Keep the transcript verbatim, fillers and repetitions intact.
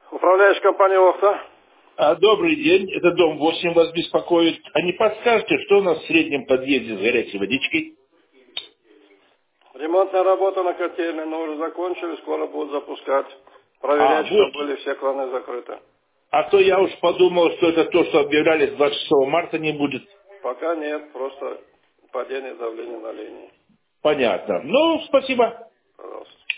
Управляющая компания «Охта». А, добрый день, это дом восемь вас беспокоит. А не подскажете, что у нас в среднем подъезде с горячей водичкой? Ремонтная работа на котельной, но уже закончили, скоро будут запускать. А, Проверять, чтобы вот. были все краны закрыты. А то я уж подумал, что это то, что объявляли с двадцать шестого марта не будет. Пока нет, просто падение давления на линии. Понятно. Ну, спасибо. Пожалуйста.